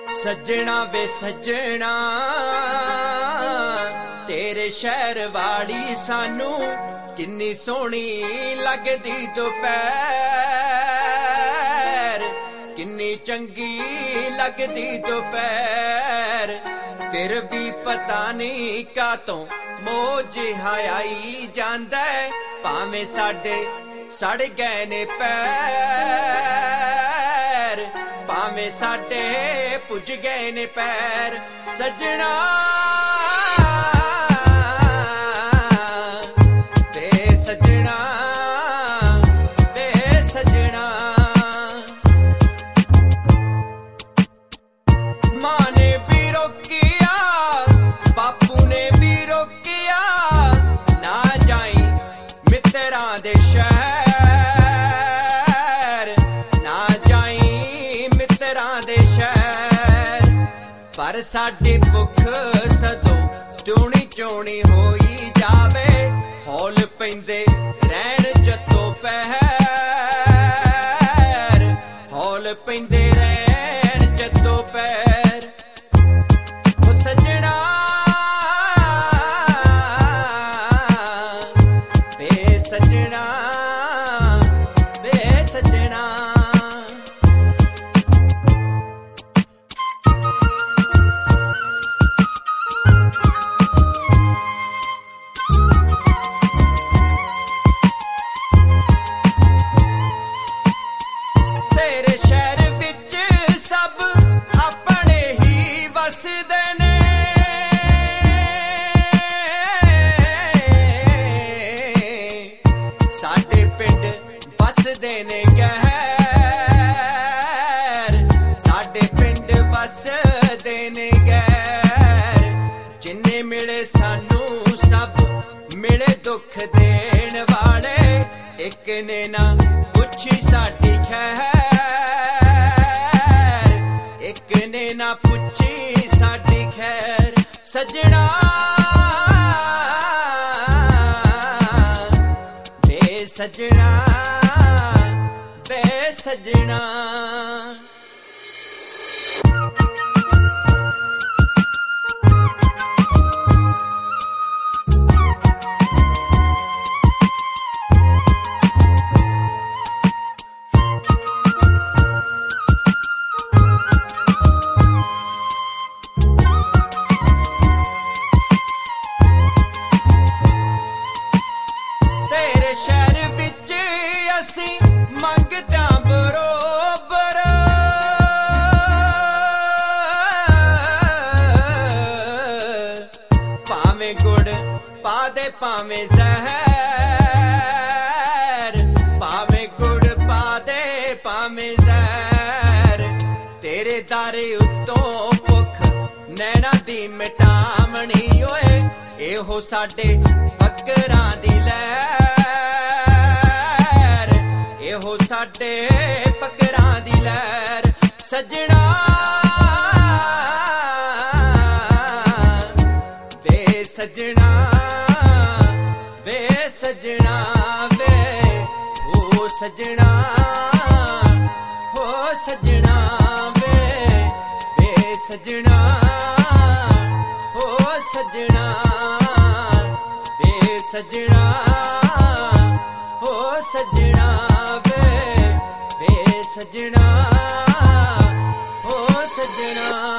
सजना वे सजना तेरे शहर वाली सानू किन्नी सोहनी लगदी दोपहर, किन्नी चंगी लगदी दोपहर। फिर भी पता नहीं कातों मोह जिहा आई जांदा है, भावें साडे सड़ गए ने पैर, भावें साडे पुज गए ने पैर। सजना ते सजना ते सजना, मां ने भी रोकिया बापू ने भी रोकिया, ना जाई मित्तरां दे शहर, ना जाई मित्तरां दे शहर। पर साडी भुख सदों चोणी चोणी होई जावे, हौल पैंदे रहन जत्तों पहर, हौल पैंदे रहन जत्तों पहर। ओ सजना वे सजना वे सजना, तेरे शहर विच सब अपने ही वसदे ने, साडे पिंड वसदे ने गैर, साडे पिंड वसदे ने गैर। जिन्ने मिले सानू सब मिले दुख देण वाले, एक ने ना पुछी साडी खैर, एक ने ना पुछी साडी खैर। सजना वे सजना वे सजना, तेरे शहर विच असी मंगदा बरोबर, भावें गुड़ पा दे भावें जहर, भावें गुड़ पा दे भावें जहर। तेरे दारे उत्तों भुख नैना दी मिटावनी ओए, एहो साडे फकरां दी लहर, एहो साडे फकरां दी लहर। सजना वे सजना वे सजना वे ओ सजना हो सजना वे सजना हो सजना वे सजना हो सजना वे सजना हो सजना।